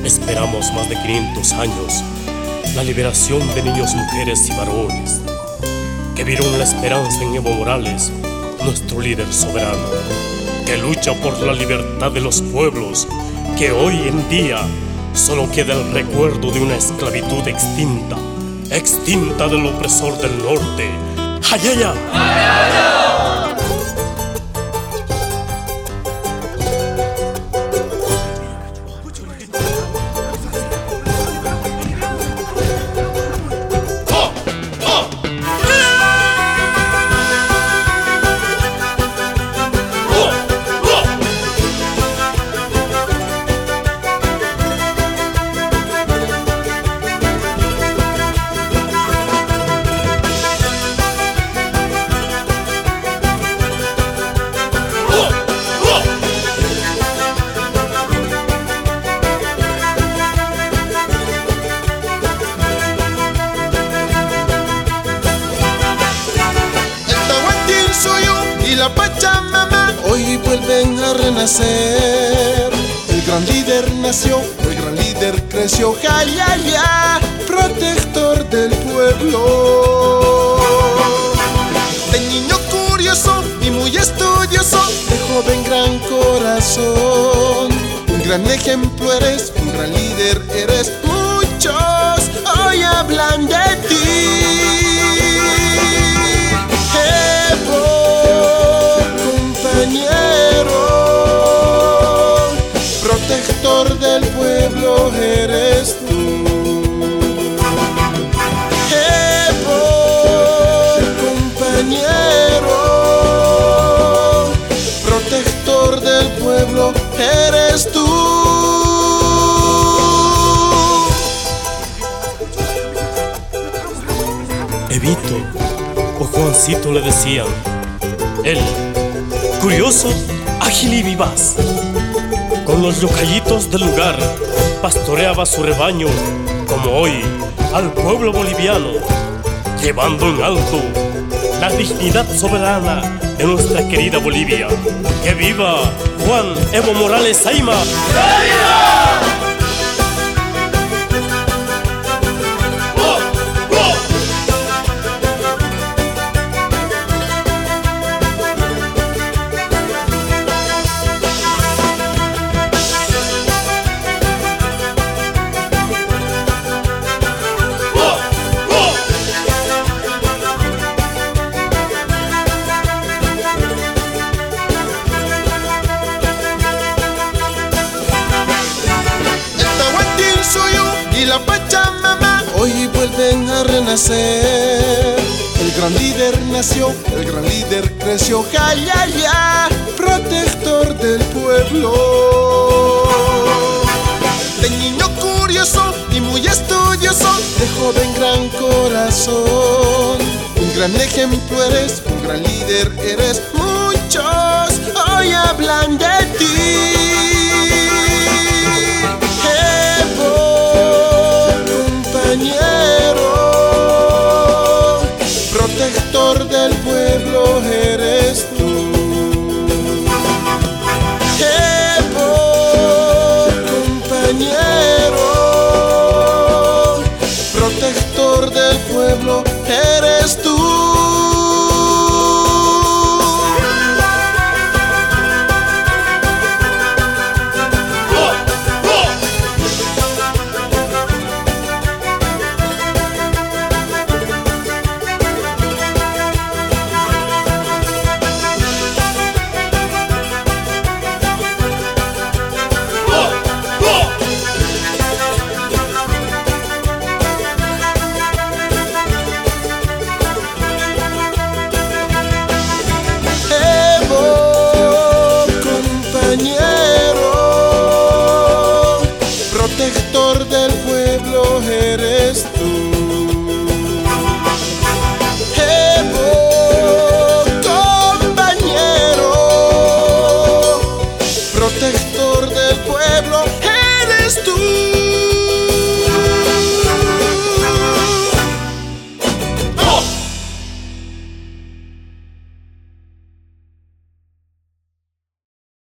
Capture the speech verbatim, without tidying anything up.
Esperamos más de quinientos años la liberación de niños, mujeres y varones que vieron la esperanza en Evo Morales, nuestro líder soberano, que lucha por la libertad de los pueblos, que hoy en día solo queda el recuerdo de una esclavitud extinta, extinta del opresor del norte. ¡Hayaya! ¡Hayaya! La Pachamama hoy vuelven a renacer. El gran líder nació, el gran líder creció. Jayaya, protector del pueblo. De niño curioso y muy estudioso, de joven gran corazón. Un gran ejemplo eres, un gran líder eres. Muchos hoy hablan de ti. Protector del pueblo eres tú. Evo, compañero, protector del pueblo eres tú. Evito o Juancito le decían. Él, curioso, ágil y vivaz, con los yocallitos del lugar, pastoreaba su rebaño, como hoy al pueblo boliviano, llevando en alto la dignidad soberana de nuestra querida Bolivia. ¡Que viva Juan Evo Morales Ayma! Y la Pachamama hoy vuelven a renacer. El gran líder nació, el gran líder creció. Jayaya, protector del pueblo. De niño curioso y muy estudioso, de joven gran corazón. Un gran ejemplo eres, un gran líder eres. Muchos hoy hablan de ti.